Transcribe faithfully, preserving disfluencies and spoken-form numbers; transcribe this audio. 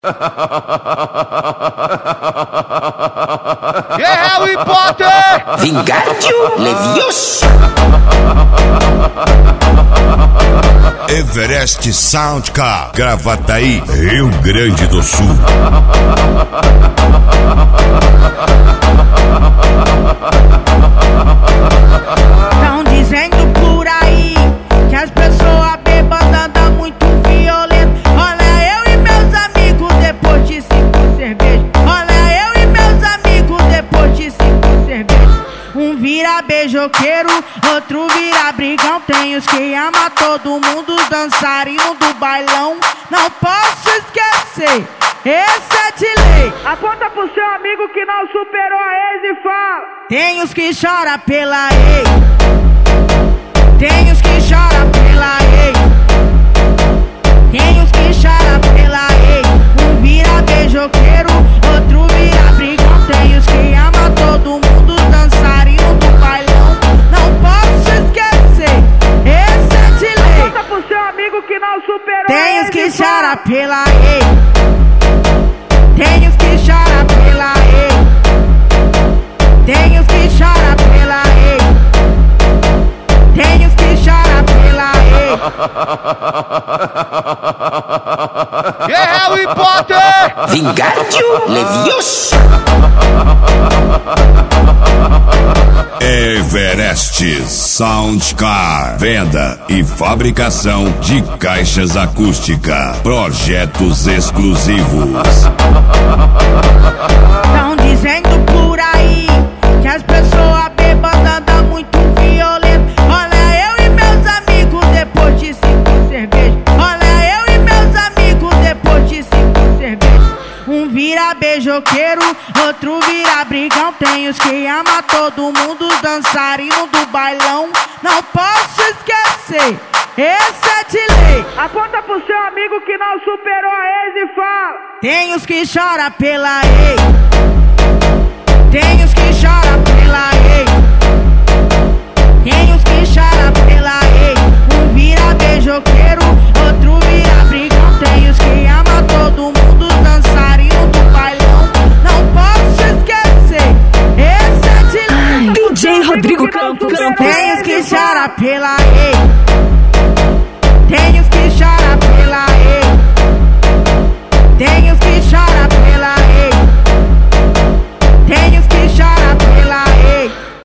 É o Potter! Vingatio Levioso! Everest Soundcar, Gravataí, Rio Grande do Sul. Tão dizendo por aí que as pessoas bêbadas andam muito violento. Olha eu e meus amigos depois de cinco cervejas. Olha eu e meus amigos depois de cinco cervejas. Um vira beijoqueiro, outro vira brigão. Tem os que ama todo mundo, dançarino do bailão. Não posso esquecer, esse é de lei. Aponta pro seu amigo que não superou a ex e fala: tem os que choram pela ex, tem os que choram pela ex, tem os que choram pela ex. Um vira beijoqueiro, outro vira brigão. Tem os que ama todo mundo, dançarino do bailão. Não posso esquecer, esse é de lei. Aponta pro seu amigo que não superou tem a ex os que e fala: choram pela ex, tem os que choram pela ex, tem os que choram pela ex, tem os que choram pela ex. É o Potter! Vingatio Levioso! Everest Soundcar, venda e fabricação de caixas acústicas, projetos exclusivos. Tão dizendo por aí que as pessoas bêbadas andam muito violento. Olha eu e meus amigos depois de cinco cervejas. Olha eu e meus amigos depois de cinco cervejas. Um vira beijoqueiro, outro vira brigão. Tem os que ama todo mundo, dançarino do bailão. Não posso esquecer, esse é de lei. Aponta pro seu amigo que não superou a ex e fala: tem os que choram pela ex, tem os que choram pela ex, tem os que choram pela ex. Um vira beijoqueiro, outro vira brigão. Tem os que ama todo mundo, dançarino do bailão. Não posso esquecer, esse é de lei. D J Rodrigo Campos. Tem os que choram pela ex, tem os que choram pela ex, tem os que choram pela ex.